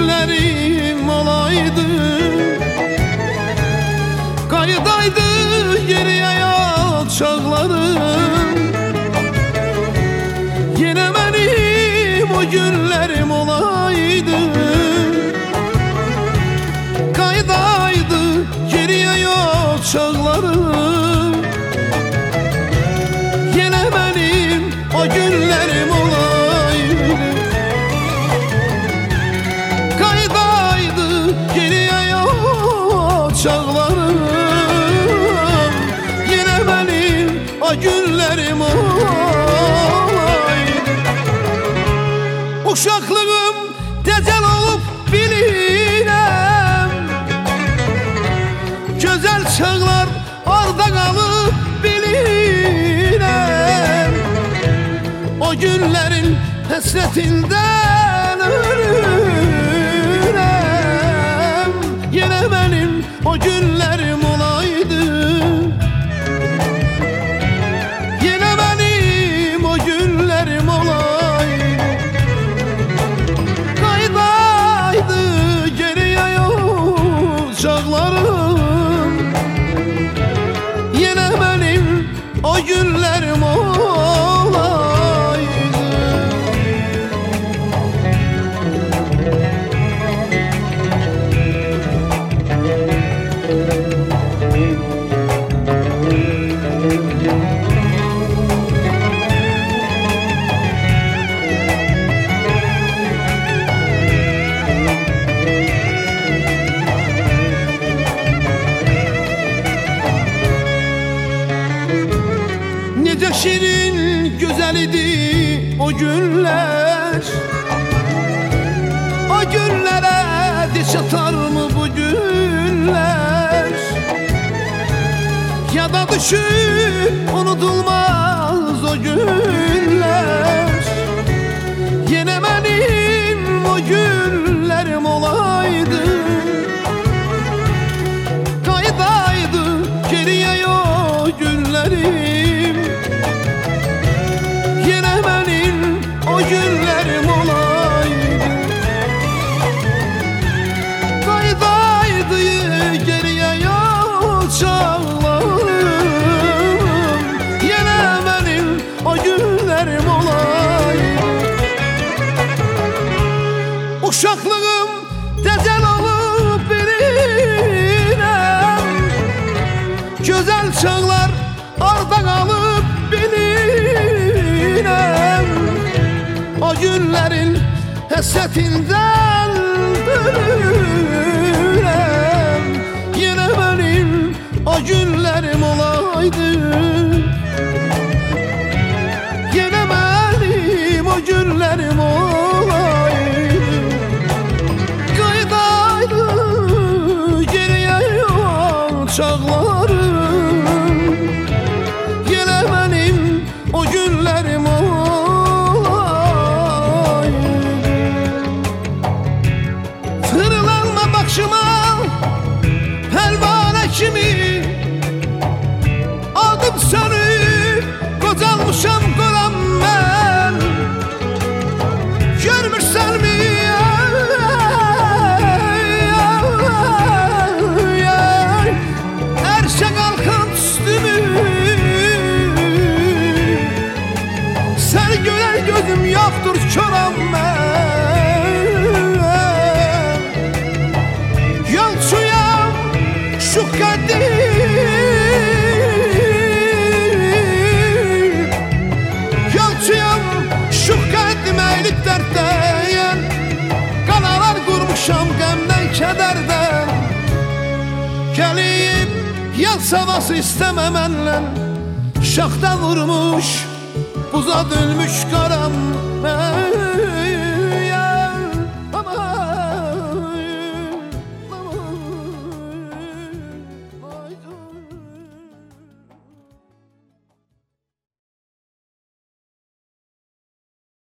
günlerim olaydı, kaydaydı geriye çağlarım. Yine benim o günlerim olaydı, kaydaydı geriye çağlarım. Yine benim o günlerim olaydı, kaydaydı geriye çağlarım. Yine benim o günlerim olaydı. Uşaklığım tecel olup bilirəm, güzel çağlar arda kalıp bilirəm. O günlerin hasretinden ölürəm. Yine benim o günlerim olaydı, yine benim o günlerim olaydı, kaydaydı geriye çağlarım. Yine benim o günlerim olaydı. Necə şirin güzel idi o günler, o günlere diş atar mı bu günler? Ya da düşüp unutulmaz o günler. Yine benim o günlerim olaydı, kaydaydı geriye o günlerim. Yine benim o günlerim olaydı, kaydaydı geriye çağlarım. Yine benim o günlerim olaydı. Uşaklığım tecel olup bilirəm, güzel çağlar arda kalıp bilirəm. O günlerin hasretinden ölürəm. Yine benim o günlerim olaydı, yine benim o günlerim olaydı, kaydaydı geriye çağlarım. Yine benim o günlerim olaydı. Fırlanma bakşıma pervane kimi, aldım seni kocalmışam kolam ben. Görmürsen mi erşe kalkan üstümü, seni gören gözüm yoktur köram ben. Yolçuyam şu kadim, yolçuyam şu kadim eylik dertten. Kanalar kurmuşam gemden kederden, gelip yel savası istememenle şaxta vurmuş, buza dönmüş karam ben.